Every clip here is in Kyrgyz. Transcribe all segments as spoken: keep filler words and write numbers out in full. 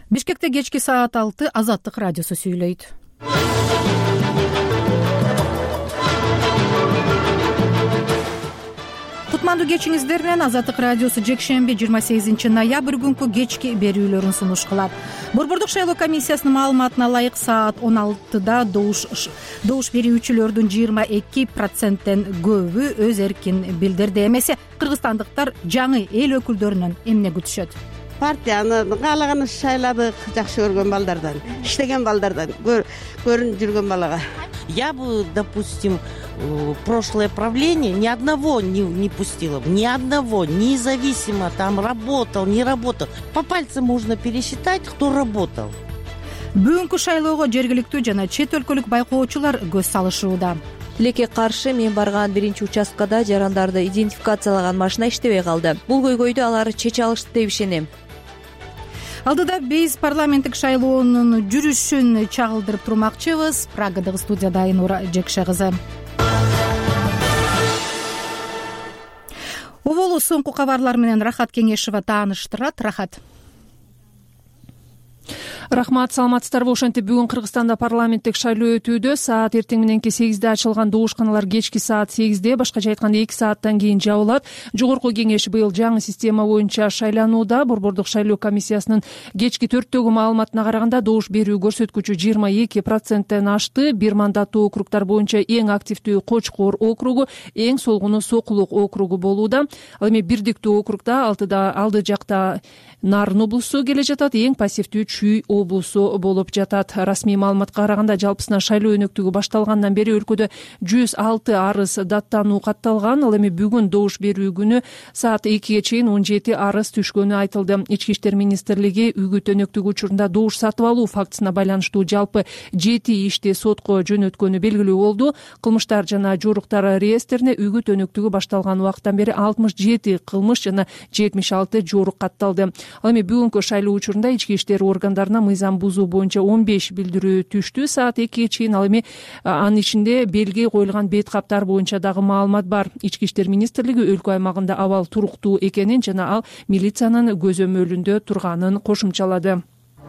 Бишкекте кечки саат алты Азаттык радиосу сүйлөйт. Кутмандуу кечиңиздер менен Азаттык радиосу жекшемби жыйырма сегизинчи ноябрь күнкү кечки берүүлөрүн сунуш кылат. Борбордук шайлоо комиссиясынын маалыматына ылайык саат он алтыда добуш добуш берүүчүлөрдүн жыйырма эки проценттен көбү өз эркин билдирди. Эмесе кыргызстандыктар жаңы эл өкүлдөрүнөн эмне күтүшөт? Партияны каалаган шайладык, жакшы көргөн балдардан, иштеген балдардан, көрүнүп жүргөн балага. Я бы, допустим, прошлое правление ни одного не, не пустила бы, ни одного, независимо там работал, не работал. По пальцам можно пересчитать, кто работал. Бүгүнкү шайлоого жергиликтүү жана чет өлкөлүк байкоочулар көз салышууда. Тилекке каршы мен барган биринчи участкада жарандарды идентификациялаган машина иштебей калды. Бул көйгөйдү алар чече алышты деп ишенем. Алдыда биз парламенттик шайлоонун жүрүшүн чагылдырып турмакчыбыз. Прагадагы студияда Айнура Жекше кызы. Оболу соңку кабарлар менен Рахат Кеңешева тааныштырат. Рахат. Рахмат, саламатсыздарбы. Ошентип бүгүн Кыргызстанда парламенттик шайлоо өтүүдө. Саат эртең мененки сегизде ачылган добушканалар кечки саат сегизде, башкача айтканда эки сааттан кийин жабылат. Жогорку кеңеш быйыл жаңы система боюнча шайланууда. Борбордук шайлоо комиссиясынын кечки төрттөгү маалыматына караганда добуш берүү көрсөткүчү жыйырма эки проценттен ашты. Бир мандаттуу округдар боюнча эң активдүү Кочкор округу, эң солгуну Сокулук округу болууда. Ал эми бирдиктүү округда алтыда алды жакта Нарын облусу келе жатат, эң пассивдүү Чүй облусу болуп жатат. Расмий маалыматка караганда жалпысынан шайлоо өнөктүгү башталгандан бери өлкөдө жүз алты арыз даттануу катталган. Ал эми бүгүн добуш берүү күнү саат экиге чейин он жети арыз түшкөнү айтылды. Ички иштер министрлиги үгүт өнөктүгү учурунда добуш сатып алуу фактысына байланыштуу жалпы жети ишти сотко жөнөткөнү белгилүү болду. Кылмыштар жана жоруктар реестрине үгүт өнөктүгү башталган убакыттан бери алтымыш жети кылмыш жана жетимиш алты жорук катталды. Ал эми бүгүнкү шайлоо учурунда ички иштер органдарына мыйзам бузуу боюнча он беш билдирүү түштү. Саат экиге чейин ал эми анын ичинде белги коюлган бет каптар боюнча дагы маалымат бар. Ички иштер министрлиги өлкө аймагында абал туруктуу экенин жана ал милициянын көзөмөлүндө турганын кошумчалады.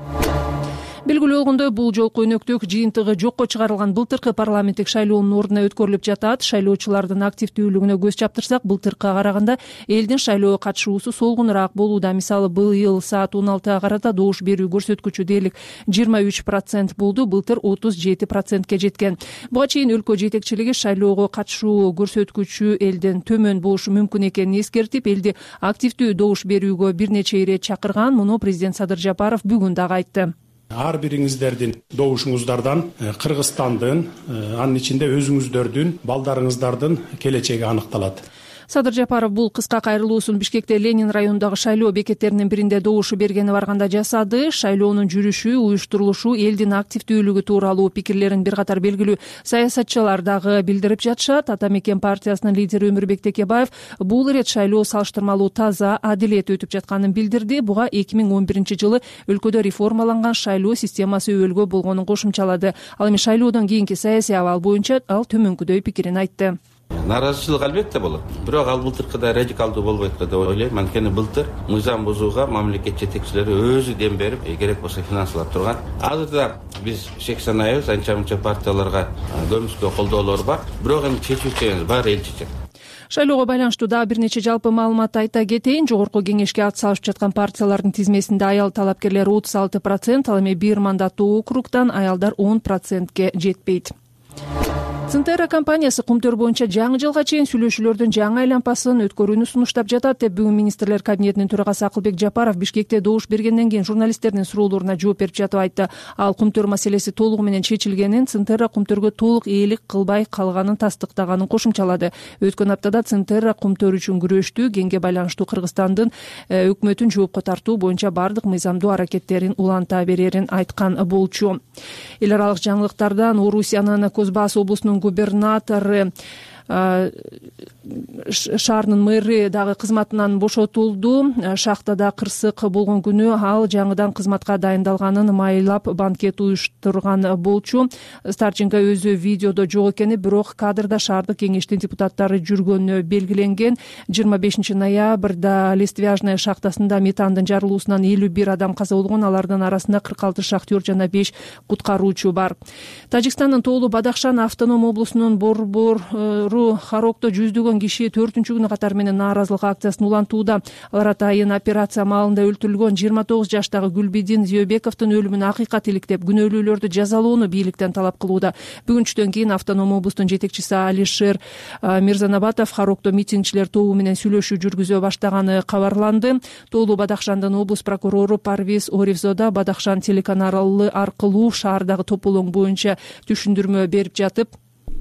Белгилүү болгондой, бул жолку өнөктүк жыйынтыгы жокко чыгарылган былтыркы парламенттик шайлоонун ордуна өткөрүлүп жатат. Шайлоочулардын активдүүлүгүнө көз чаптырсак, былтыркыга караганда элдин шайлоого катышуусу солгунураак болууда. Мисалы, быйыл саат он алтыга карата добуш берүү көрсөткүчү дээрлик жыйырма үч процент болду, былтыр отуз жети процентке жеткен. Буга чейин өлкө жетекчилиги шайлоого катышуу көрсөткүчү элден төмөн болушу мүмкүн экенин эскертип, элди активдүү добуш берүүгө бир нече ирет чакырган. Муну президент Садыр Жапаров бүгүн дагы айтты. Ар бириңиздердин добушуңуздардан Кыргызстандын, анын ичинде өзүңүздөрдүн, балдарыңыздардын келечеги аныкталат. Садыр Жапаров бул кыска кайрылуусун Бишкекте Ленин районундагы шайлоо бекеттеринин биринде добушу бергени барганда жасады. Шайлоонун жүрүшү, уюштурулушу, элдин активдүүлүгү тууралуу пикирлерин бир катар белгилүү саясатчылар дагы билдирип жатышат. Ата мекен партиясынын лидери Өмүрбек Текебаев бул ирет шайлоо салыштырмалуу таза, адилет өтүп жатканын билдирди. Буга эки миң он биринчи жылы өлкөдө реформаланган шайлоо системасы өбөлгө болгонун кошумчалады. Ал эми шайлоодон кийинки саясий абал боюнча ал төмөнкүдөй пикирин айтты. Наразычылык албетте болот. Бирок ал былтыркыдай радикалдуу болбойт деп ойлойм. Анткени былтыр мыйзам бузууга мамлекет жетекчилери өзү дем берип, керек болсо финансылап турган. Азырда биз шек санайбыз, анча-мынча партияларга көмүскө колдоолор бар. Бирок эми чечүүчү бар, эл чечет. Шайлоого байланыштуу дагы бир нече жалпы маалымат айта кетейин. Жогорку кеңешке ат салышып жаткан партиялардын тизмесинде аял талапкерлер отуз алты процент, ал эми бир мандаттуу округдан аялдар он процентке жетпейт. Центерра компаниясы кумтөр боюнча жаңы жылга чейин сүйлөшүүлөрдүн жаңы айланпасын өткөрүүнү сунуштап жатат деп бүгүн министрлер кабинетинин төрагасы Акылбек Жапаров Бишкекте добуш бергенден кийин журналисттердин суроолоруна жооп берип жатып айтты. Ал кумтөр маселеси толугу менен чечилгенин, Центерра кумтөргө толук ээлик кылбай калганын тастыктаганын кошумчалады. Өткөн аптада Центерра кумтөр үчүн күрөштү, кеңге байланыштуу Кыргызстандын өкмөтүн жоопко тартуу боюнча бардык мыйзамдуу аракеттерин уланта берерин айткан болчу. Эл аралык жаңылыктардан Орусиянын Козбасс облусунун губернатору шаарынын мэри дагы кызматынан бошотулду. Шахтада кырсык болгон күнү ал жаңыдан кызматка дайындалганын маайлап банкет уюштурган болчу. Старченко өзү видеодо жок экени, бирок кадрда шаардык кеңештин депутаттары жүргөнү белгиленген. жыйырма бешинчи ноябрда Листвяжная шахтасында метандын жарылуусунан элүү бир адам каза болгон, алардын арасында кырк алты шахтер жана беш куткаруучу бар. Тажикстандын тоолуу Бадахшан автоном облусунун борбору Харокто жүздөгөн киши төртүнчү күнү катары менен нааразылык акциясын улантууда. Алар атайын операция маалында өлтүрүлгөн жыйырма тогуз жаштагы Гүлбидин Зиёбековдун өлүмүнө акыйкат иликтеп, күнөөлүүлөрдү жазалоону бийликтен талап кылууда. Бүгүн түштөн кийин автоном облустун жетекчиси Алишер Мирзанабатов Харокто митингчилер тобу менен сүйлөшүү жүргүзө баштаганы кабарланды. Тоолуу Бадахшандын облус прокурору Парвиз Оревзода Бадахшан телеканалы аркылуу шаардагы тополоң боюнча түшүндүрмө берип жатып,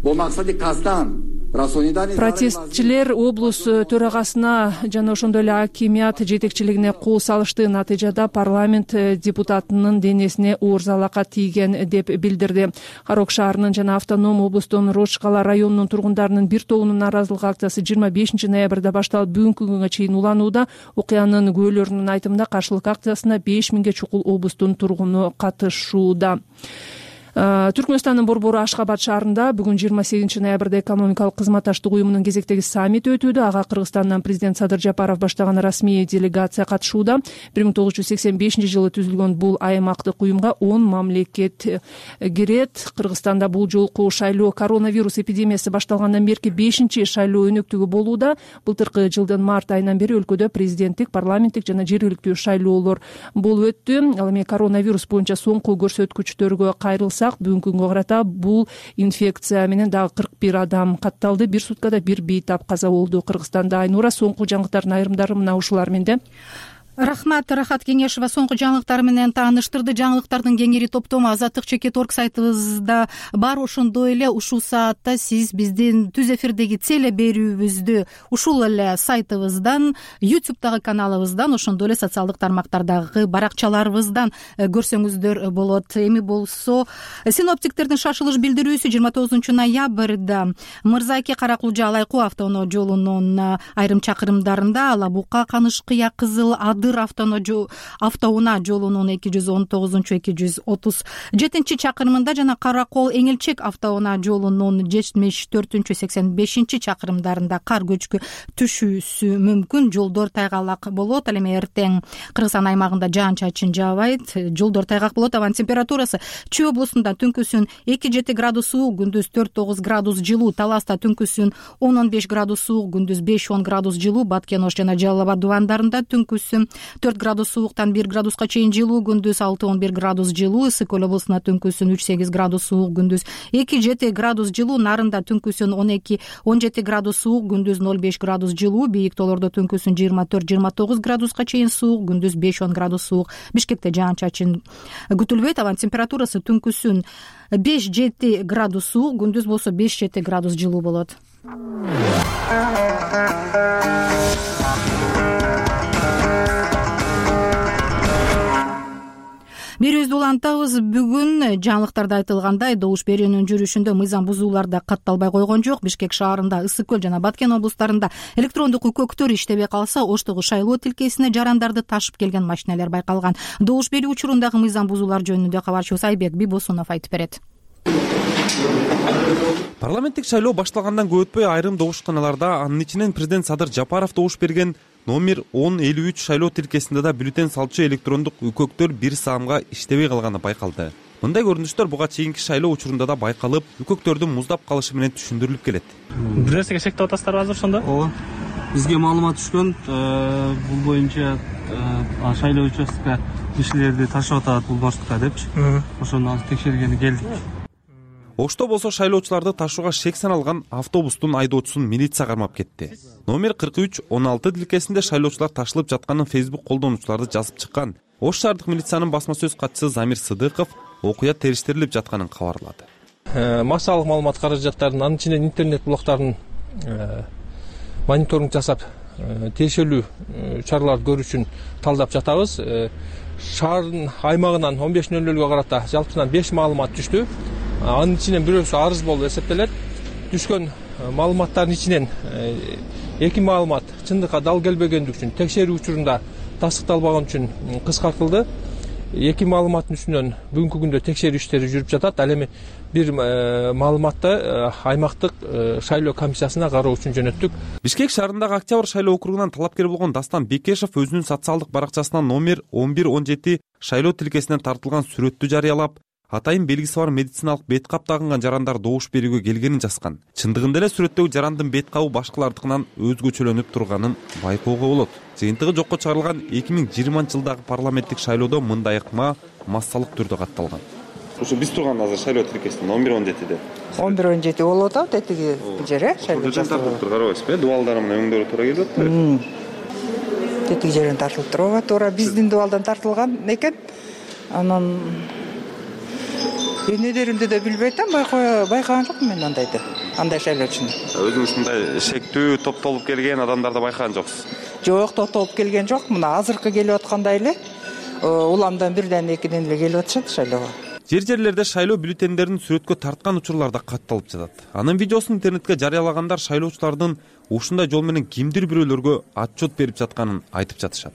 протестчилер облус төрагасына жана ошондой эле акимият жетекчилигине кол салышты. Натыйжада парламент депутатынын денесине оор залакат тийген деп билдирди. Харок шаарынын жана автоном облустун Рошкала районунун тургундарынын бир тобунун нааразылык акциясы жыйырма бешинчи ноябрда башталып, бүгүнкү күнгө чейин уланууда. Окуянын күбөлөрүнүн айтымында каршылык акциясына беш миңге чукул облустун тургуну катышууда. Түркмөнстандын борбору Ашхабад шаарында бүгүн жыйырма сегизинчи ноябрда экономикалык кызматташтык уюмунун кезектеги саммит өтүүдө. Ага Кыргызстандан президент Садыр Жапаров баштаган расмий делегация катышууда. бир миң тогуз жүз сексен бешинчи жылы түзүлгөн бул аймактык уюмга он мамлекет кирет. Кыргызстанда бул жолку шайлоо коронавирус эпидемиясы башталгандан берки бешинчи шайлоо өнөктүгү болууда. Былтыркы жылдын март айынан бери өлкөдө президенттик, парламенттик жана жергиликтүү шайлоолор болуп өттү. Ал эми коронавирус боюнча соңку көрсөткүчтөргө кайрылса, бүгүнкү күнгө карата бул инфекция менен дагы кырк бир адам катталды. Бир суткада бир бейтап каза болду Кыргызстанда. Айнура, соңку жаңылыктардын айрымдары мына ушулар менде. Рахмат, Рахат Кеңешева соңку жаңылыктар менен тааныштырды. Жаңылыктардын кеңири топтому азаттык чекит точка орг сайтыбызда бар. Ошондой эле ушул саатта сиз биздин түз эфирдеги теле берүүбүздү ушул эле сайтыбыздан, ютубтагы каналыбыздан, ошондой эле социалдык тармактардагы баракчаларыбыздан көрсөңүздөр болот. Эми болсо синоптиктердин шашылыш билдирүүсү жыйырма тогузунчу ноябрда Мырзайке Каракулжа Алайкуу автоунаа жолунун айрым чакырымдарында, Алабука Канышкыя Кызыл Ады автоунаа жолунун эки жүз он тогузунчу эки жүз отуз жетинчи чакырымында жана Каракол Эңилчек автоунаа жолунун жетимиш төртүнчү сексен бешинчи чакырымдарында кар көчкү түшүүсү мүмкүн. Жолдор тайгалак болот. Ал эми эртең Кыргызстан аймагында жаан-чачын жаабайт. Жолдор тайгак болот. Абанын температурасы Чүй облусунда түнкүсүн эки жети градус суук, күндүз төрт тогуз градус жылуу. Таласта түнкүсүн он он беш градус суук, күндүз беш он градус жылуу. Баткен Ош жана Жалал Абад дубандарында түнкүсүн төрт градус сууктан бир градуска чейин жылуу, күндүз алты он бир градус жылуу. Ысык көл облусунда түнкүсүн үч сегиз градус суук, күндүз эки жети градус жылуу. Нарында түнкүсүн он эки он жети градус суук, күндүз ноль беш градус жылуу. Бийик тоолордо түнкүсүн жыйырма төрт жыйырма тогуз градуска чейин суук, күндүз беш он градус суук. Бишкекте жаан-чачын күтүлбөйт. Абанын температурасы түнкүсүн беш жети градус суук, күндүз болсо беш жети градус жылуу болот. Берүүбүздү улантабыз. Бүгүн жаңылыктарда айтылгандай, добуш берүүнүн жүрүшүндө мыйзам бузуулар да катталбай койгон жок. Бишкек шаарында, Ысык көл жана Баткен облустарында электрондук үкөктөр иштебей калса, Оштогу шайлоо тилкесине жарандарды ташып келген машиналар байкалган. Добуш берүү учурундагы мыйзам бузуулар жөнүндө кабарчыбыз Айбек Бибосунов айтып берет. Парламенттик шайлоо башталгандан көп өтпөй айрым добушканаларда, анын ичинен президент Садыр Жапаров добуш берген номер он элүү үч шайлоо тилкесинде да бюллетень салчу электрондук үкөктөр бир саамга иштебей калганы байкалды. Мындай көрүнүштөр буга чейинки шайлоо учурунда да байкалып, үкөктөрдүн муздап калышы менен түшүндүрүлүп келет. Бир нерсеге шектеп атасыздарбы азыр ошондо? Ооба. Бизге маалымат түшкөн, бул боюнча шайлоо участкага кишилерди ташып атат бул маршрутка депчи. Ошону азыр текшергени келдик. Ошто болсо шайлоочуларды ташууга шек саналган автобустун айдоочусун милиция кармап кетти. Номер кырк үч он алты тилкесинде шайлоочулар ташылып жатканын Facebook колдонуучуларды жазып чыккан. Ош шаардык милициянын басма сөз катчысы Замир Сыдыков окуя териштирилип жатканын кабарлады. Максалык маалымат каражаттарын, анын ичинен интернет блоктарын мониторинг жасап, тиешелүү чараларды көрүү үчүн талдап жатабыз. Шаардын аймагынан он беш нөл нөлгө карата жалпысынан беш маалымат түштү. Анын ичинен бирөөсү арыз болуп эсептелет. Түшкөн маалыматтардын ичинен эки маалымат чындыкка дал келбегендик үчүн текшерүү учурунда тастыкталбаган үчүн кыскартылды. Эки маалыматтын үстүнөн бүгүнкү күндө текшерүү иштери жүрүп жатат. Ал эми бир маалыматты аймактык шайлоо комиссиясына кароо үчүн жөнөттүк. Бишкек шаарындагы Октябрь шайлоо округунан талапкер болгон Дастан Бекешев өзүнүн социалдык баракчасынан номер он бир он жети шайлоо тилкесинен тартылган сүрөттү жарыялап, атайын белгиси бар медициналык бет кап тагынган жарандар добуш берүүгө келгенин жазган. Чындыгында эле сүрөттөгү жарандын бет кабы башкалардыкынан өзгөчөлөнүп турганын байкоого болот. Жыйынтыгы жокко чыгарылган эки миң жыйырманчы жылдагы парламенттик шайлоодо мындай ыкма массалык түрдө катталган. Ушу биз турган азыр шайлоо тилкесинен он бир он жетиде. он бир он жети болуп атат этиги жери шайлоо тартылып турганбызбы? Дубалдары менен өңдөрү туура келип атпайбы? Этиги жерден тартылып турабы? Туура биздин дубалдан тартылган экен. Анан өнөдөрүндө да билбей атам, байкаган жокмун мен андайды. Андай шайлоочуну. Өзүңүз мындай шектүү топтолуп келген адамдарды байкаган жоксуз? Жок, топтолуп келген жок. Мына азыркы келип аткандай эле уламдан бирден экиден эле келип атышат шайлоого. Жер жерлерде шайлоо бюллетендерин сүрөткө тарткан учурлар да катталып жатат. Анын видеосун интернетке жарыялагандар шайлоочулардын ушундай жол менен кимдир бирөөлөргө отчет берип жатканын айтып жатышат.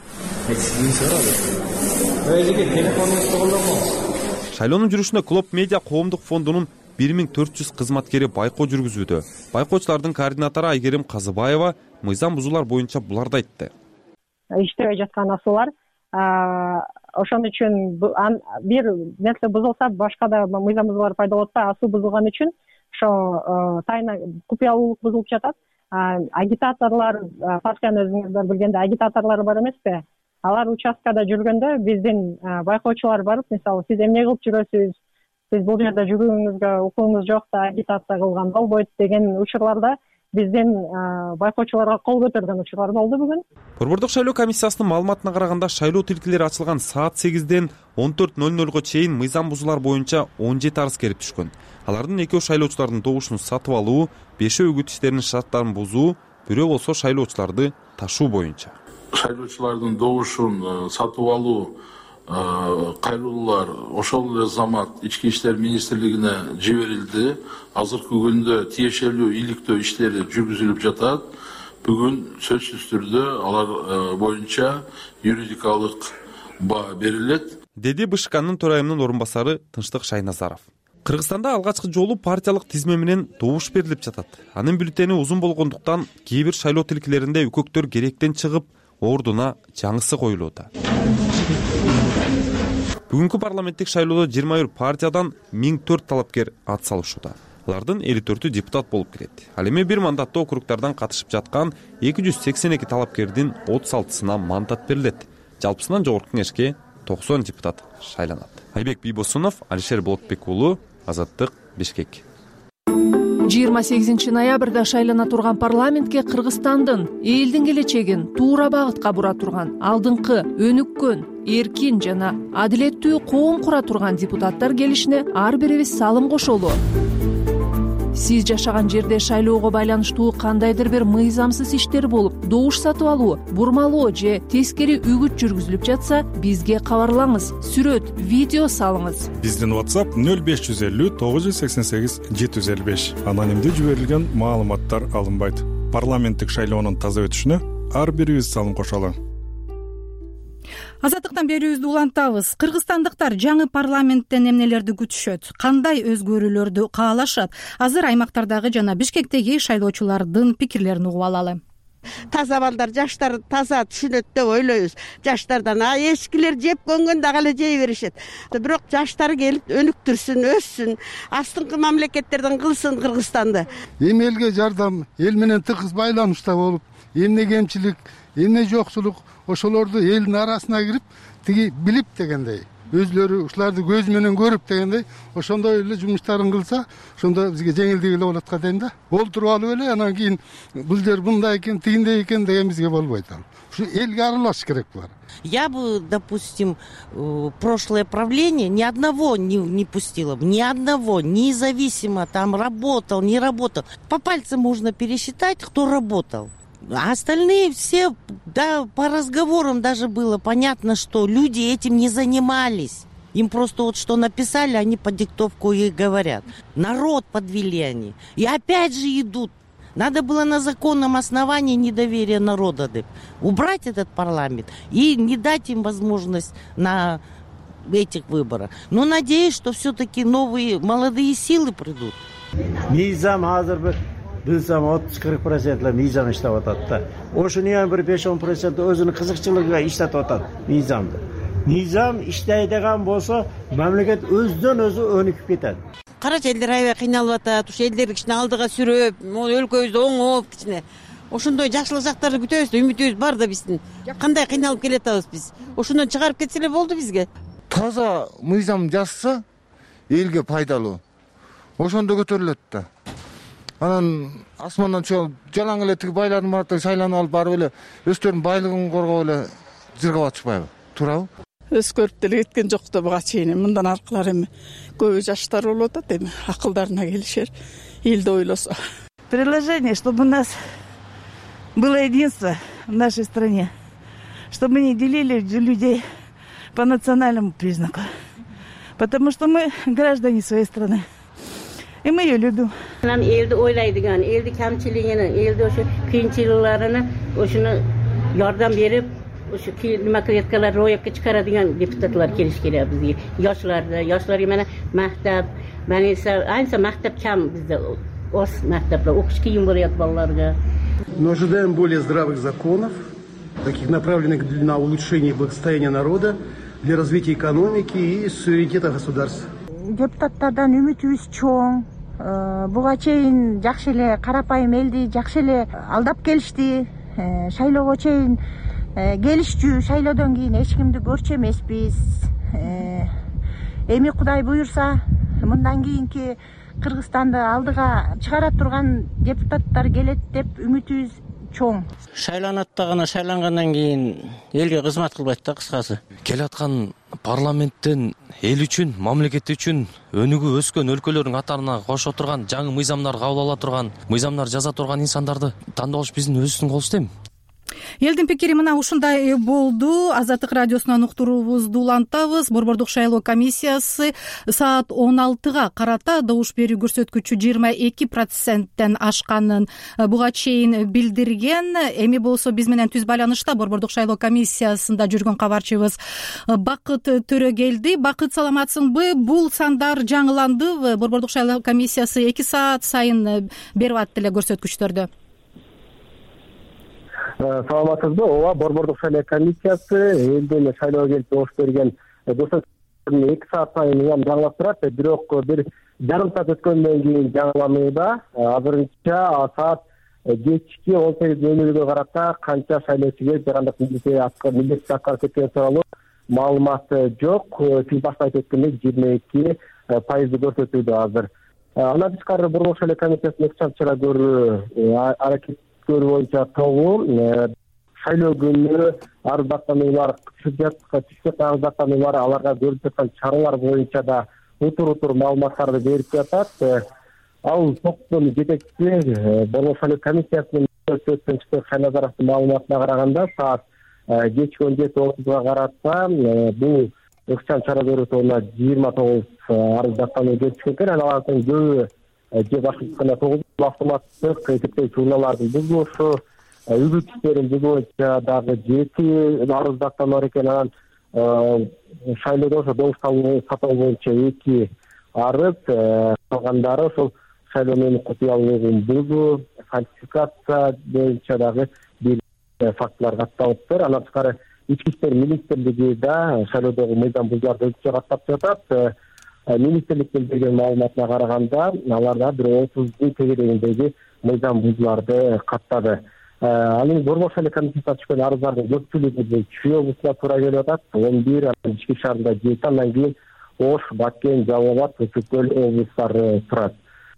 Шайлоонун жүрүшүнө Клоп Медиа коомдук фондунун бир миң төрт жүз кызматкери байкоо жүргүзүүдө. Байкоочулардын координатору Айгерим Казыбаева мыйзам бузуулар боюнча буларды айтты. Иштебей жаткан асуулар, ошон үчүн бир нерсе бузулса, башка да мыйзам бузуулар пайда болот да, асуу бузулган үчүн ошо тайна купуялуулук бузулуп жатат. Агитаторлор, партиянын өзүңүздөр билгендей агитаторлор бар эмеспи? Алар участкада жүргөндө биздин байкоочулар барып, мисалы, сиз эмне кылып жүрөсүз? Сиз бул жерде жүрүүңүзгө укугуңуз жок да, агитация кылган болбойт деген учурларда биздин байкоочуларга кол көтөргөн учурлар болду бүгүн. Борбордук шайлоо комиссиясынын маалыматына караганда шайлоо тилкелери ачылган саат сегизден он төрт ноль нольго чейин мыйзам бузуулар боюнча он жети арыз келип түшкөн. Алардын экөө шайлоочулардын добушун сатып алуу, бешөө үгүт иштеринин шарттарын бузуу, бирөө болсо шайлоочуларды ташуу боюнча. Шайлоочулардын добушун сатып алуу кайрылуулар ошол эле замат ички иштер министрлигине жиберилди. Азыркы күндө тиешелүү иликтөө иштери жүргүзүлүп жатат. Бүгүн сөзсүз түрдө алар боюнча юридикалык баа берилет, деди БШКнын төрайымынын орун басары Тынчтык Шайназаров. Кыргызстанда алгачкы жолу партиялык тизме менен добуш берилип жатат. Анын бюллетени узун болгондуктан кээ бир шайлоо тилкелеринде үкөктөр керектен чыгып, ордуна жаңысы коюлууда. Бүгүнкү парламенттик шайлоодо жыйырма бир партиядан миң төрт талапкер ат салышууда. Алардын элүү төртү депутат болуп келет. Ал эми бир мандаттуу округдардан катышып жаткан эки жүз сексен эки талапкердин отуз алтысына мандат берилет. Жалпысынан жогорку кеңешке токсон депутат шайланат. Айбек Бийбосунов, Алишер Болотбек уулу, Азаттык, Бишкек. жыйырма сегизинчи ноябрда шайлана турган парламентке Кыргызстандын элдин келечегин туура багытка бура турган, алдыңкы, өнүккөн, эркин жана адилеттүү коом кура турган депутаттар келишине ар бирибиз салым кошолу. Сиз жашаган жерде шайлоого байланыштуу кандайдыр бир мыйзамсыз иштер болуп, добуш сатып алуу, бурмалоо же тескери үгүт жүргүзүлүп жатса, бизге кабарлаңыз, сүрөт, видео салыңыз. Биздин WhatsApp нөл беш жүз элүү тогуз жүз сексен сегиз жети жүз элүү беш. Анонимдүү жиберилген маалыматтар алынбайт. Парламенттик шайлоонун таза өтүшүнө ар бирибиз салым кошолу. Азаттыктан берүүбүздү улантабыз. Кыргызстандыктар жаңы парламенттен эмнелерди күтүшөт? Кандай өзгөрүүлөрдү каалашат? Азыр аймактардагы жана Бишкектеги шайлоочулардын пикирлерин угуп алалы. Таза балдар, жаштар таза түшүнөт деп ойлойбуз. Жаштардан а эскилер жеп көнгөн дагы эле жей беришет. Бирок жаштар келип өнүктүрсүн, өссүн, астыңкы мамлекеттерден кылсын Кыргызстанды. Эми элге жардам, эл менен тыгыз байланышта болуп, эмне кемчилик, эмне жоксулук, ошолорду элдин арасына кирип, тиги билип дегендей, өзлөрү ушуларды көз менен көрүп дегендей, ошондой эле жумуштарын кылса, ошондо бизге жеңилдик эле болот го дейм да. Болтуруп алып эле анан кийин бул жер мындай экен, тигиндей экен деген бизге болбойт ал. Ушу элге аралаш керек булар. Я бы, допустим, прошлое правление ни одного не, не пустила бы, ни одного, независимо там работал, не работал. По пальцам можно пересчитать, кто работал. А остальные все, да, по разговорам даже было понятно, что люди этим не занимались. Им просто вот что написали, они по диктовку и говорят. Народ подвели они. И опять же идут. Надо было на законном основании недоверия народа убрать этот парламент и не дать им возможность на этих выборах. Но надеюсь, что все-таки новые молодые силы придут. Мизам азыр бир билсем отуз кырк процентлер мизам иштеп атат да. Ошону эми бир беш он процент өзүнүн кызыкчылыгыга иштетип атат мизамды. Мизам иштейдиган болсо мамлекет өздөн өзү өнүкүп кетет. Карачы элдер аябай кыйналып атат, ушу элдерди кичине алдыга сүрөп, өлкөбүздү оңоп кичине. Ошондой жакшылык жактарды күтөбүз да, үмүтүбүз бар да биздин. Кандай кыйналып келатабыз биз. Ошондон чыгарып кетсе эле болду бизге. Таза мыйзам жазса элге пайдалуу. Ошондо көтөрүлөт да. Анан асмандан жалаң эле тиги байлардын баардыгы шайланып алып барып эле өздөрүнүн байлыгын коргоп эле жыргап атышпайбы? Туурабы? Өзгөрүп деле кеткен жок да буга чейин. Мындан аркылар эми көбү жаштар болуп атат эми акылдарына келишер, элди ойлосо. Предложение, чтобы у нас было единство в нашей стране, чтобы мы не делили людей по национальному признаку, потому что мы граждане своей страны. И мы ее любим. Нам элди ойлайдыган, элди камчилигини, элди ошо кыйынчылыктарына ошону жардам берип, ошо демократиялар роёпко чыгарадыган депутатлар келиш керек бизге. Yoshlarda, yoshlarga mana maktab, mana esa ayniqsa maktab kam bizda. Oz maktablar o'qish qiyin bo'lyapti bolalarga. Мы ожидаем более здравых законов, таких направленных на улучшение благосостояния народа, для развития экономики и суверенитета государства. Депутаттардан үмүтүбүз чоң. Буга чейин жакшы эле карапайым элди жакшы эле алдап келишти. Шайлоого чейин келишчү, шайлоодон кийин эч кимди көрчү эмеспиз. Эми Кудай буюрса, мындан кийинки Кыргызстанды алдыга чыгара турган депутаттар келет деп үмүтүбүз чоң. Шайланат да гана шайлангандан кийин элге кызмат кылбайт да кыскасы. Келаткан парламенттен эл үчүн, мамлекет үчүн өнүгүү өскөн өлкөлөрдүн катарына кошо турган, жаңы мыйзамдар кабыл ала турган, мыйзамдар жаза турган инсандарды тандоо болуш биздин өзүбүздүн колубузда эми. Элдин пикири мына ушундай болду. Азаттык радиосунан уктуруубузду улантабыз. Борбордук шайлоо комиссиясы саат он алтыга карата добуш берүү көрсөткүчү жыйырма эки проценттен ашканын буга чейин билдирген. Эми болсо биз менен түз байланышта Борбордук шайлоо комиссиясында жүргөн кабарчыбыз Бакыт Төрөгелди. Бакыт, саламатсыңбы? Бул сандар жаңыландыбы? Борбордук шайлоо комиссиясы эки саат сайын берип атты эле көрсөткүчтөрдү. Саламатсызбы? Ооба, Борбордук шайлоо комиссиясы элден шайлоого келип добуш берген көрсөткүчтөрдүн эки саат сайын жаңылап турат. Бирок бир жарым саат өткөндөн кийин жаңыланууда. Азырынча саат кечки он сегиз нөл нөлгө карата канча шайлоочу келип жарандык милдетти аткарып кеткен тууралуу маалымат жок. Сиз башта айтып өткөндөй жыйырма эки пайызды көрсөтүүдө азыр. Андан тышкары Борбордук шайлоо комиссиясынын ыкчам чара көрүү аракет боюнча тогу шайлоо күнү арыздаттануулар түшүп арыздаттануулар аларга көрүлүп жаткан чаралар боюнча да утур утур маалыматтарды берип жатат. Ал топтун жетекчиси Борбордук шайлоо комиссиясынын өткөн Шайлазаровдун маалыматына караганда саат кечки он жети отузга карата бул ыкчам чара көрүү тобуна жыйырма тогуз арыздаттануу келип түшкөн экен. Алардын көбү же башкача тогуз автоматтык эсептөөчү урналардын бузулушу, үгүт иштерин боюнча дагы жети арыздаттануу бар экен. Анан шайлоодо ошо добуш сатуу боюнча эки арыз, калгандары ошол шайлоо менен купуялуулугун бузуу, фальсификация боюнча дагы бир фактылар катталыптыр. Андан тышкары ички иштер министрлиги да шайлоодогу мыйзам бузууларды өзүнчө каттап жатат. Министрликтин берген маалыматына караганда аларда бир отуздун тегерегиндеги мыйзам бузууларды каттады. Ал эми Борбордук шайлоо комиссиясына түшкөн арыздардын көпчүлүгү Чүй облусуна туура келип атат. он бир, ички шаарында жети, андан кийин Ош, Баткен, Жалал Абад, Өчү көл облустары турат.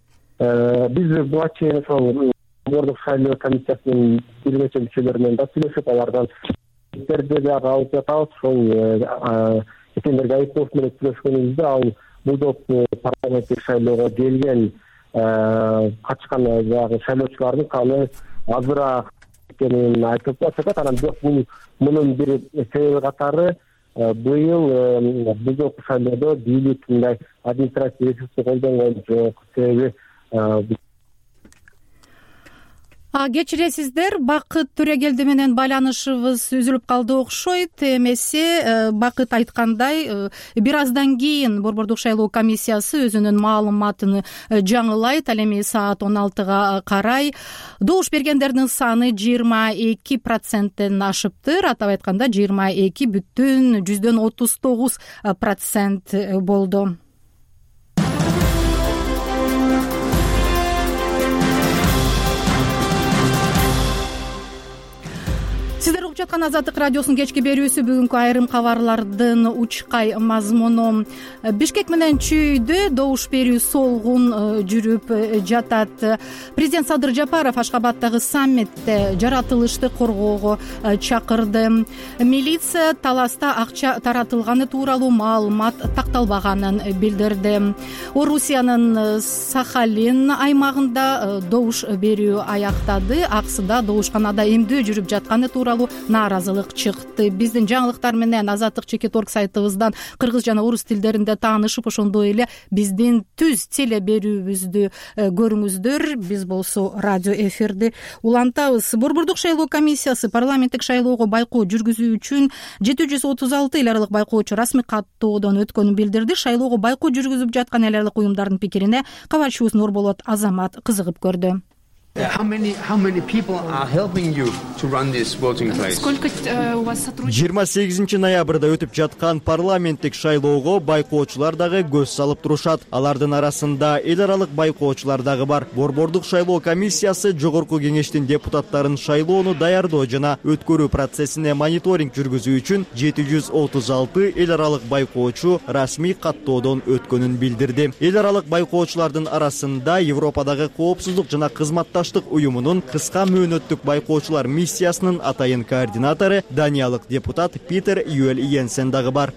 Биз буга чейин ошол Борбордук шайлоо комиссиясынын бир нече мүчөлөрү менен да сүйлөшүп, алардан терди дагы алып жатабыз. Ошол экендерге айыптоо менен сүйлөшкөнүбүздө ал бул топту парламенттик шайлоого келген качкан дагы шайлоочулардын саны азыраак экенин айтып жатат. Анан бирок бул мунун бир себеби катары быйыл бузулук шайлоодо бийлик мындай административдик ресурсту колдонгон жок. Себеби кечиресиздер, Бакыт Төрөгелди менен байланышыбыз үзүлүп калды окшойт. Эмесе Бакыт айткандай, бир аздан кийин Борбордук шайлоо комиссиясы өзүнүн маалыматын жаңылайт. Ал эми саат он алтыга карай добуш бергендердин саны жыйырма эки проценттен ашыптыр. Атап айтканда жыйырма эки бүтүн жүздөн отуз тогуз процент болду. Сиздер угуп жаткан Азаттык радиосунун кечки берүүсү. Бүгүнкү айрым кабарлардын учкай мазмуну. Бишкек менен Чүйдө добуш берүү солгун жүрүп жатат. Президент Садыр Жапаров Ашкабадтагы саммитте жаратылышты коргоого чакырды. Милиция таласта акча таратылганы тууралуу маалымат такталбаганын билдирди. Орусиянын Сахалин аймагында добуш берүү аяктады. Аксыда добушканада эмдөө жүрүп жатканы тууралуу нааразылык чыкты. Биздин жаңылыктар менен Азаттык чекит орг сайтыбыздан кыргыз жана орус тилдеринде таанышып, ошондой эле биздин түз теле берүүбүздү көрүңүздөр. Биз болсо радио эфирди улантабыз. Борбордук шайлоо комиссиясы парламенттик шайлоого байкоо жүргүзүү үчүн жети жүз отуз алты эл аралык байкоочу расмий каттоодон өткөнүн билдирди. Шайлоого байкоо жүргүзүп жаткан эл аралык уюмдардын пикирине кабарчыбыз Нурболот Азамат кызыгып көрдү. How many how many people are helping you to run this voting place? Сколько у вас сотрудников? жыйырма сегизинчи ноябрда өтүп жаткан парламенттик шайлоого байкоочулар дагы көз салып турушат. Алардын арасында эл аралык байкоочулар дагы бар. Борбордук шайлоо комиссиясы жогорку кеңештин депутаттарын шайлоону даярдоо жана өткөрүү процессине мониторинг жүргүзүү үчүн жети жүз отуз алты эл аралык байкоочу расмий каттоодон өткөнүн билдирди. Эл аралык байкоочулардын арасында Европадагы коопсуздук жана кызматтар уюмунун кыска мөөнөттүк байкоочулар миссиясынын атайын координатору Даниялык депутат Питер Юэл Йенсен дагы бар.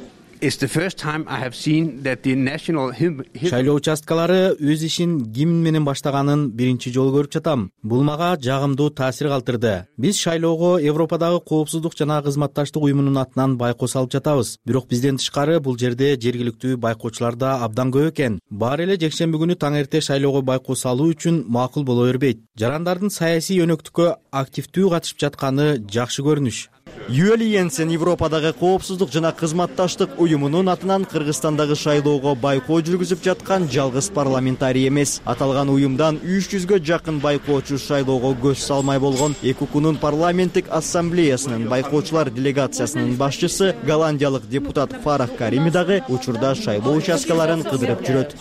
Шайлоо участкалары өз ишин ким менен баштаганын биринчи жолу көрүп жатам. Бул мага жагымдуу таасир калтырды. Биз шайлоого Европадагы коопсуздук жана кызматташтык уюмунун атынан байкоо салып жатабыз. Бирок бизден тышкары бул жерде жергиликтүү байкоочулар да абдан көп экен. Баары эле жекшемби күнү таң эрте шайлоого байкоо салуу үчүн макул боло бербейт. Жарандардын саясий өнөктүккө активдүү катышып жатканы жакшы көрүнүш. Юэл Йенсен Европадагы коопсуздук жана кызматташтык уюмунун атынан Кыргызстандагы шайлоого байкоо жүргүзүп жаткан жалгыз парламентарий эмес. Аталган уюмдан үч жүзгө жакын байкоочу шайлоого көз салмай болгон. Экукунун парламенттик ассамблеясынын байкоочулар делегациясынын башчысы голландиялык депутат Фарах Карими дагы учурда шайлоо участкаларын кыдырып жүрөт.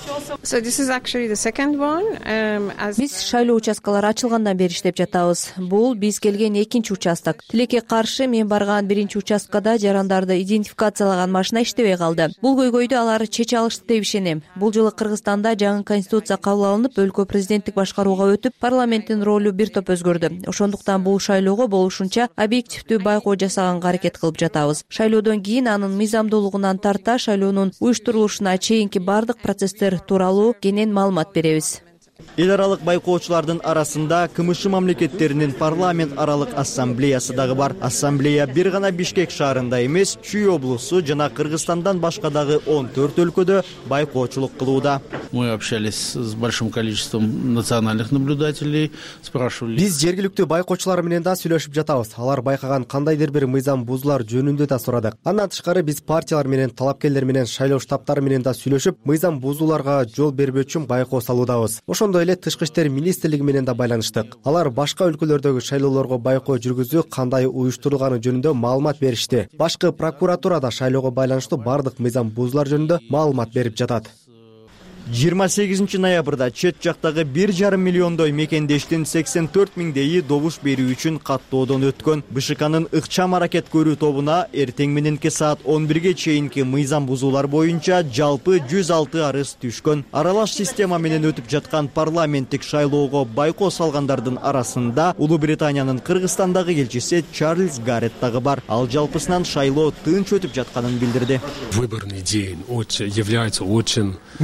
Биз шайлоо участкалары ачылгандан бери иштеп жатабыз. Бул биз келген экинчи участок. Тилекке каршы мен барган биринчи участкада жарандарды идентификациялаган машина иштебей калды. Бул көйгөйдү алар чече алышты деп ишенем. Бул жылы Кыргызстанда жаңы конституция кабыл алынып, өлкө президенттик башкарууга өтүп, парламенттин ролу бир топ өзгөрдү. Ошондуктан бул шайлоого болушунча объективдүү байкоо жасаганга аракет кылып жатабыз. Шайлоодон кийин анын мыйзамдуулугунан тарта шайлоонун уюштурулушуна чейинки бардык процесстер тууралуу кенен маалымат беребиз. Эл аралык байкоочулардын арасында КМШ мамлекеттеринин парламент аралык ассамблеясы дагы бар. Ассамблея бир гана Бишкек шаарында эмес, Чүй облусу жана Кыргызстандан башка дагы он төрт өлкөдө байкоочулук кылууда. Мы общались с большим количеством национальных наблюдателей, спрашивали. Биз жергиликтүү байкоочулар менен да сүйлөшүп жатабыз. Алар байкаган кандайдыр бир мыйзам бузуулар жөнүндө да сурадык. Андан тышкары биз партиялар менен, талапкерлер менен, шайлоо штабтары менен да сүйлөшүп, мыйзам бузууларга жол бербөө үчүн байкоо салуудабыз. Ошондой эле Тышкы иштер министрлиги менен да байланыштык. Алар башка өлкөлөрдөгү шайлоолорго байкоо жүргүзүү кандай уюштурулганы жөнүндө маалымат беришти. Башкы прокуратура да шайлоого байланыштуу бардык мыйзам бузуулар жөнүндө маалымат берип жатат. жыйырма сегизинчи ноябрда чет жактагы бир жарым миллиондой мекендештин сексен төрт миңдейи добуш берүү үчүн каттоодон өткөн. БШКнын ыкчам аракет көрүү тобуна эртең мененки саат он бирге чейинки мыйзам бузуулар боюнча жалпы жүз алты арыз түшкөн. Аралаш система менен өтүп жаткан парламенттик шайлоого байкоо салгандардын арасында Улуу Британиянын Кыргызстандагы элчиси Чарльз Гаррет дагы бар. Ал жалпысынан шайлоо тынч өтүп жатканын билдирди. Выборный день является очень Бүгүнкүдөй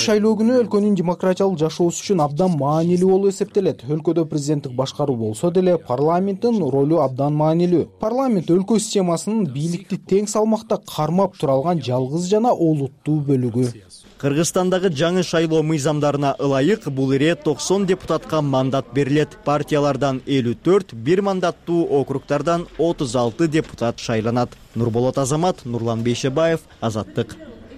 шайлоо күнү өлкөнүн демократиялык жашоосу үчүн абдан маанилүү болуп эсептелет. Өлкөдө президенттик башкаруу болсо деле парламенттин ролу абдан маанилүү. Парламент өлкө системасынын бийликти тең салмакта кармап тура алган жалгыз жана олуттуу бөлүгү. Кыргызстандагы жаңы шайлоо мыйзамдарына ылайык бул ирет токсон депутатка мандат берилет. Партиялардан элүү төрт, бир мандаттуу округтардан отуз алты депутат шайланат. Нурболот Азамат, Нурлан Бейшебаев, Азаттык.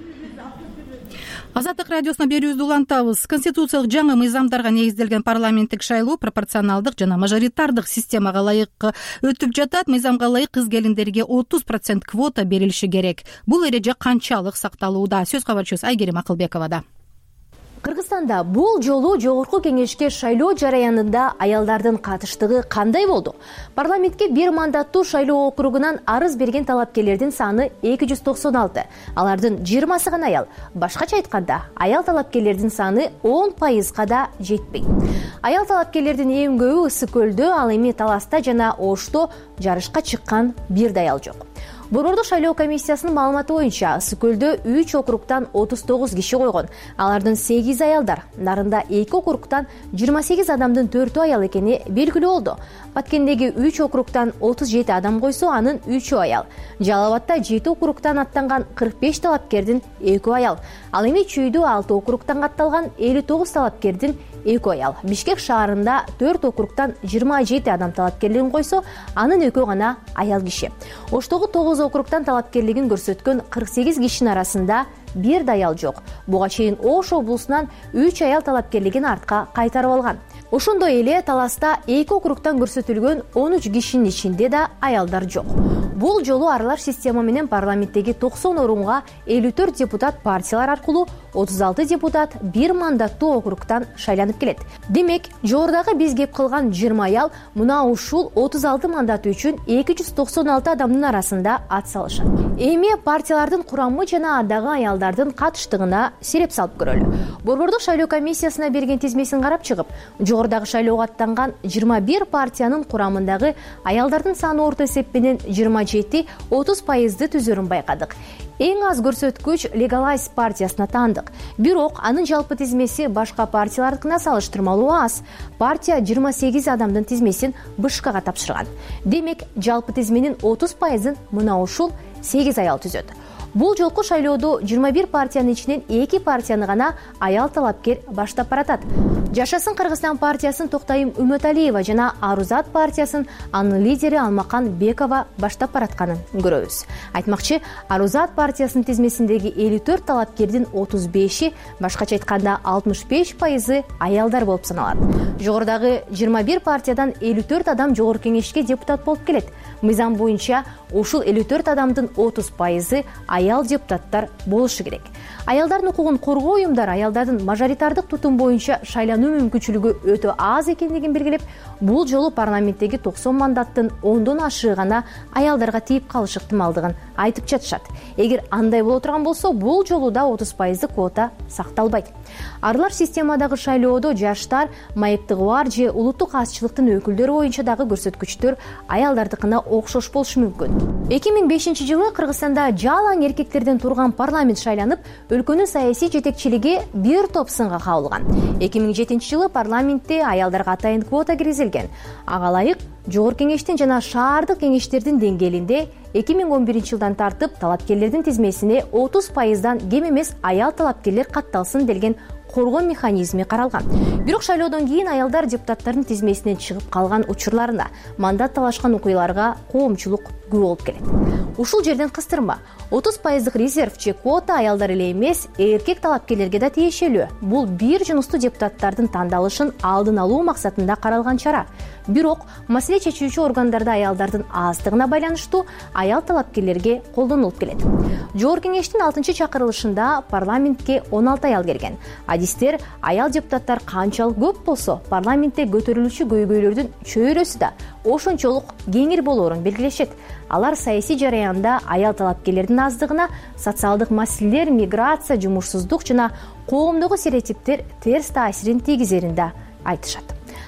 Азаттык радиосуна берүүбүздү улантабыз. Конституциялык жаңы мыйзамдарга негизделген парламенттик шайлоо пропорционалдык жана мажоритардык системага ылайык өтүп жатат. Мыйзамга ылайык кыз келиндерге отуз процент квота берилиши керек. Бул эреже канчалык сакталууда? Сөз кабарчыбыз Айгерим Акылбековада. Кыргызстанда бул жолу жогорку кеңешке шайлоо жараянында аялдардын катыштыгы кандай болду? Парламентке бир мандаттуу шайлоо округунан арыз берген талапкерлердин саны эки жүз токсон алты. Алардын жыйырмасы гана аял. Башкача айтканда, аял талапкерлердин саны он пайызга да жетпейт. Аял талапкерлердин эң көбү Ысык көлдө, ал эми Таласта жана Ошто жарышка чыккан бир да аял жок. Борбордук шайлоо комиссиясынын маалыматы боюнча Ысык көлдө үч округтан отуз тогуз киши койгон. Алардын сегиз аялдар. Нарында эки округтан жыйырма сегиз адамдын төртү аял экени белгилүү болду. Баткендеги үч округтан отуз жети адам койсо, анын үчү аял. Жалал Абадта жети округтан аттанган кырк беш талапкердин экөө аял. Ал эми Чүйдө алты округтан катталган элүү тогуз талапкердин экөө аял. Бишкек шаарында төрт округтан жыйырма жети адам талапкерлигин койсо, анын экөө гана аял киши. Оштогу тогуз округтан талапкерлигин көрсөткөн кырк сегиз кишинин арасында бир да аял жок. Буга чейин Ош облусунан үч аял талапкерлигин артка кайтарып алган. Ошондой эле Таласта эки округтан көрсөтүлгөн он үч кишинин ичинде да аялдар жок. Бул жолу аралаш система менен парламенттеги токсон орунга элүү төрт депутат партиялар аркылуу, отуз алты депутат бир мандаттуу округтан шайланып келет. Демек, жогорудагы биз кеп кылган жыйырма аял мына ушул отуз алты мандат үчүн эки жүз токсон алты адамдын арасында ат салышат. Эми партиялардын курамы жана андагы аялдардын катыштыгына сереп салып көрөлү. Борбордук шайлоо комиссиясына берген тизмесин карап чыгып, жогорудагы шайлоого аттанган жыйырма бир партиянын курамындагы аялдардын саны орто эсеп менен жыйырма жети отуз пайызды түзөрүн байкадык. Эң аз көрсөткүч Legalize партиясына таандык. Бирок анын жалпы тизмеси башка партиялардыкына салыштырмалуу аз. Партия жыйырма сегиз адамдын тизмесин БШКга тапшырган. Демек, жалпы тизменин отуз пайызын мына ушул сегиз аял түзөт. Бул жолку шайлоодо жыйырма бир партиянын ичинен эки партияны гана аял талапкер баштап баратат. Жашасын Кыргызстан партиясын Токтайым Үмөталиева жана Арузат партиясын анын лидери Алмакан Бекова баштап баратканын көрөбүз. Айтмакчы, Арузат партиясынын тизмесиндеги элүү төрт талапкердин отуз беши, башкача айтканда алтымыш беш пайызы аялдар болуп саналат. Жогорудагы жыйырма бир партиядан элүү төрт адам жогорку кеңешке депутат болуп келет. Мыйзам боюнча ушул элүү төрт адамдын отуз пайызы аял депутаттар болушу керек. Аялдардын укугун коргоо уюмдары аялдардын мажоритардык тутум боюнча шайлануу мүмкүнчүлүгү өтө аз экендигин белгилеп, бул жолу парламенттеги токсон мандаттын ондон ашыгы гана аялдарга тийип калышы ыктымалдыгын айтып жатышат. Эгер андай боло турган болсо, бул жолу да отуз пайыздык квота сакталбайт. Аралаш системадагы шайлоодо жаштар, майыптыгы бар же улуттук азчылыктын өкүлдөрү боюнча дагы көрсөткүчтөр аялдардыкына окшош болушу мүмкүн. эки миң бешинчи жылы Кыргызстанда жалаң эркектерден турган парламент шайланып, өлкөнүн саясий жетекчилиги бир топ сынга кабылган. эки миң жетинчи жылы парламентте аялдарга атайын квота киргизилген. Ага ылайык жогорку кеңештин жана шаардык кеңештердин деңгээлинде эки миң он биринчи жылдан тартып талапкерлердин тизмесине отуз пайыздан кем эмес аял талапкерлер катталсын делген коргоо механизми каралган. Бирок шайлоодон кийин аялдар депутаттардын тизмесинен чыгып калган учурларында мандат талашкан окуяларга коомчулук күбө болуп келет. Ушул жерден кыстырма. отуз пайыздык резерв же квота аялдар эле эмес, эркек талапкерлерге да тиешелүү. Бул бир жунусту депутаттардын тандалышын алдын алуу максатында каралган чара. Бирок маселе чечүүчү органдарда аялдардын аздыгына байланыштуу аял талапкерлерге колдонулуп келет. Жогорку кеңештин алтынчы чакырылышында парламентке он алты аял келген. Адистер аял депутаттар канчалык көп болсо, парламентте көтөрүлүүчү көйгөйлөрдүн чөйрөсү да ошончолук кеңир болоорун белгилешет. Алар саясий жараянда аял талапкерлердин аздыгына, социалдык маселелер, миграция, жумушсуздук жана коомдогу стереотиптер терс таасирин тийгизерин да айтышат.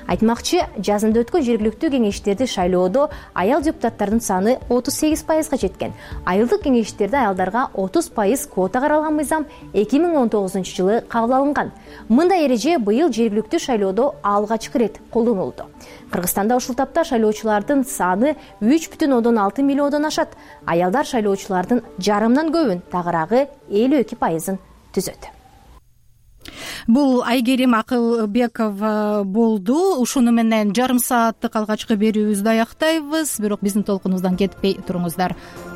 Айтмакчы, жазында өткөн жергиликтүү кеңештерди шайлоодо аял депутаттардын саны отуз сегиз пайызга жеткен. Айылдык кеңештерде аялдарга отуз пайыз квота каралган мыйзам эки миң он тогузунчу жылы кабыл алынган. Мындай эреже быйыл жергиликтүү шайлоодо алгачкы рет колдонулду. Кыргызстанда ушул тапта шайлоочулардын саны үч бүтүн ондон алты миллиондон ашат. Аялдар шайлоочулардын жарымдан көбүн, тагыраагы элүү эки пайызын түзөт. Бул Айгерим Акылбекова болду. Ушуну менен жарым сааттык алгачкы берүүбүздү аяктайбыз. Бирок биздин толкунубуздан кетпей туруңуздар.